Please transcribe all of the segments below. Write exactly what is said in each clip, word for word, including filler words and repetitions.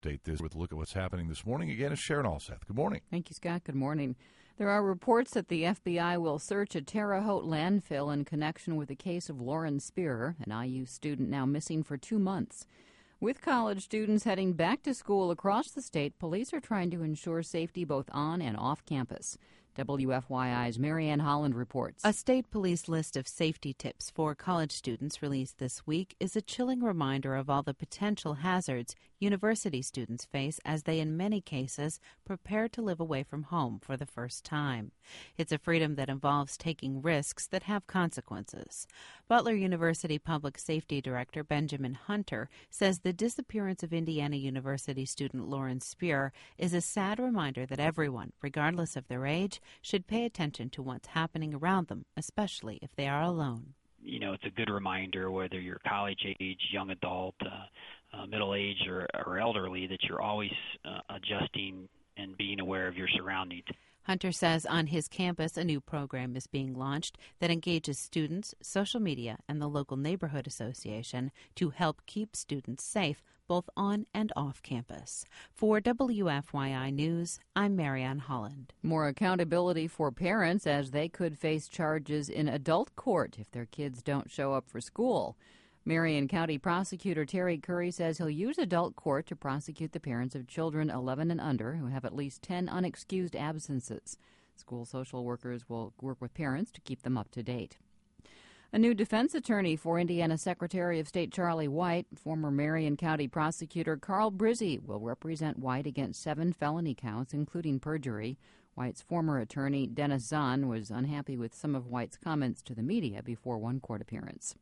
Update this with a look at what's happening this morning. Again, it's Sharon Alseth. Good morning. Thank you, Scott. Good morning. There are reports that the F B I will search a Terre Haute landfill in connection with the case of Lauren Spear, an I U student now missing for two months. With college students heading back to school across the state, police are trying to ensure safety both on and off campus. W F Y I's Marianne Holland reports. A state police list of safety tips for college students released this week is a chilling reminder of all the potential hazards university students face as they, in many cases, prepare to live away from home for the first time. It's a freedom that involves taking risks that have consequences. Butler University Public Safety Director Benjamin Hunter says the disappearance of Indiana University student Lauren Spear is a sad reminder that everyone, regardless of their age, should pay attention to what's happening around them, especially if they are alone. You know, it's a good reminder, whether you're college age, young adult, uh, uh, middle age, or, or elderly, that you're always uh, adjusting and being aware of your surroundings. Hunter says on his campus a new program is being launched that engages students, social media, and the local neighborhood association to help keep students safe both on and off campus. For W F Y I News, I'm Marianne Holland. More accountability for parents as they could face charges in adult court if their kids don't show up for school. Marion County Prosecutor Terry Curry says he'll use adult court to prosecute the parents of children eleven and under who have at least ten unexcused absences. School social workers will work with parents to keep them up to date. A new defense attorney for Indiana Secretary of State Charlie White, former Marion County Prosecutor Carl Brizzi, will represent White against seven felony counts, including perjury. White's former attorney, Dennis Zahn, was unhappy with some of White's comments to the media before one court appearance.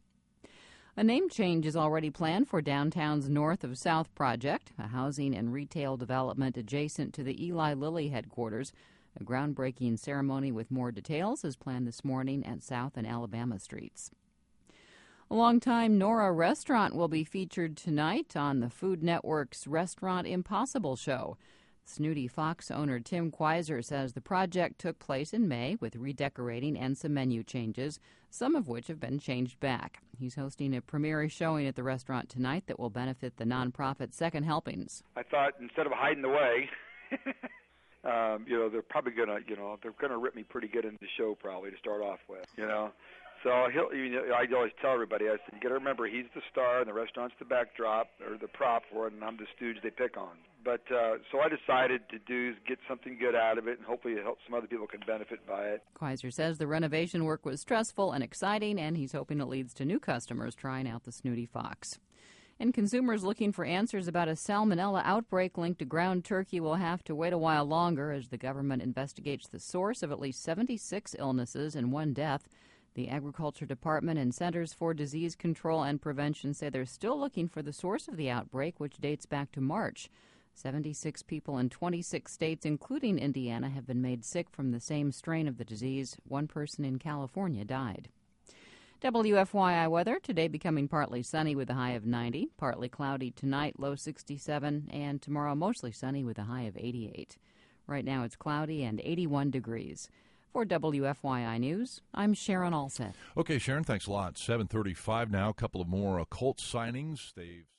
A name change is already planned for downtown's North of South project, a housing and retail development adjacent to the Eli Lilly headquarters. A groundbreaking ceremony with more details is planned this morning at South and Alabama Streets. A longtime Nora restaurant will be featured tonight on the Food Network's Restaurant Impossible show. Snooty Fox owner Tim Quiser says the project took place in May with redecorating and some menu changes, some of which have been changed back. He's hosting a premiere showing at the restaurant tonight that will benefit the nonprofit Second Helpings. I thought instead of hiding away, um, you know, they're probably going to, you know, they're going to rip me pretty good in the show probably to start off with, you know. So he'll, you know, I always tell everybody, I said, you got to remember, he's the star and the restaurant's the backdrop or the prop for it, and I'm the stooge they pick on. But uh, so I decided to do get something good out of it, and hopefully it helps some other people can benefit by it. Quiser says the renovation work was stressful and exciting, and he's hoping it leads to new customers trying out the Snooty Fox. And consumers looking for answers about a salmonella outbreak linked to ground turkey will have to wait a while longer as the government investigates the source of at least seventy-six illnesses and one death. The Agriculture Department and Centers for Disease Control and Prevention say they're still looking for the source of the outbreak, which dates back to March. seventy-six people in twenty-six states, including Indiana, have been made sick from the same strain of the disease. One person in California died. W F Y I weather, today becoming partly sunny with a high of ninety, partly cloudy tonight, low sixty-seven, and tomorrow mostly sunny with a high of eighty-eight. Right now it's cloudy and eighty-one degrees. For W F Y I News, I'm Sharon Alseth. Okay, Sharon, thanks a lot. seven thirty-five now, a couple of more occult signings. They've